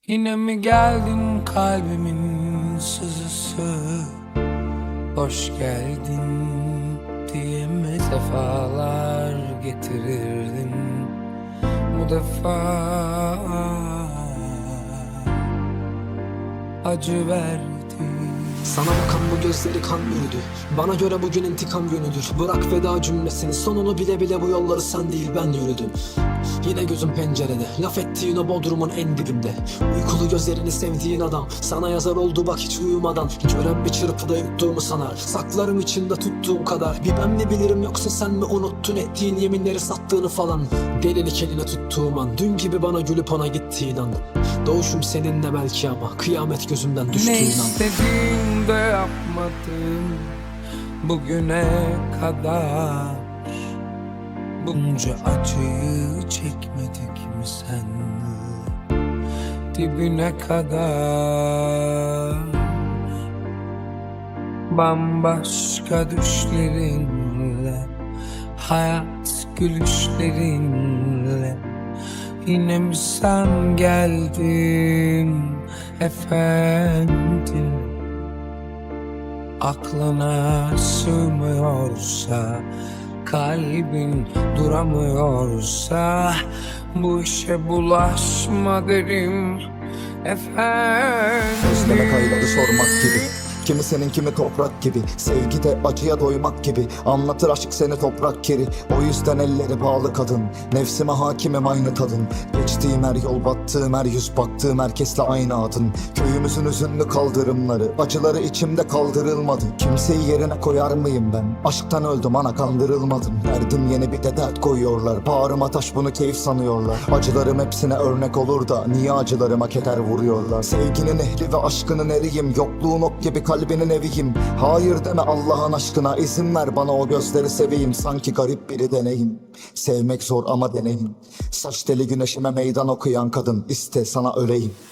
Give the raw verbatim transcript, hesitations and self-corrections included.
Yine mi geldin kalbimin sızısı? Hoş geldin diye mi defalar getirirdin? Bu defa acı verdin. Sana bakan bu gözleri kan yürüdü. Bana göre bugün intikam günüdür. Bırak veda cümlesini, sonunu bile bile bu yolları sen değil ben yürüdüm. Yine gözüm pencerede, laf ettiğin o bodrumun en dibinde. Uykulu gözlerini sevdiğin adam sana yazar oldu bak hiç uyumadan. Gören bir çırpıda yuttuğumu sanar, saklarım içinde tuttuğum kadar. Bir ben mi bilirim yoksa sen mi unuttun ettiğin yeminleri sattığını falan. Delilik eline tuttuğum an, dün gibi bana gülüp ona gittiğin an. Doğuşum seninle belki ama kıyamet gözümden düştüğün an. Ne istediğim de yapmadım bugüne kadar. Bunca acıyı çekmedik mi senle dibine kadar? Bambaşka düşlerinle, hayat gülüşlerinle, yine mi sen geldin efendim? Aklına sığmıyorsa, kalbin duramıyorsa, bu işe bulaşma derim efendim. Özlemek ayları sormak gibi, kimi senin kimi toprak gibi. Sevgide acıya doymak gibi, anlatır aşk seni toprak kiri. O yüzden elleri bağlı kadın, nefsime hakimim aynı kadın. Geçtiğim her yol, battığım her yüz, baktığım herkesle aynı adın. Köyümüzün üzünlü kaldırımları, acıları içimde kaldırılmadı. Kimseyi yerine koyar mıyım ben? Aşktan öldüm ana, kandırılmadım. Derdim yeni bir de dert koyuyorlar, bağrıma taş bunu keyif sanıyorlar. Acılarım hepsine örnek olur da niye acılarıma keder vuruyorlar? Sevginin ehli ve aşkının eriyim, yokluğun ok gibi kalbinin eviyim. Hayır deme Allah'ın aşkına, izin ver bana o gözleri seveyim. Sanki garip biri deneyim, sevmek zor ama deneyim. Saç teli güneşime meydan okuyan kadın, iste sana öleyim.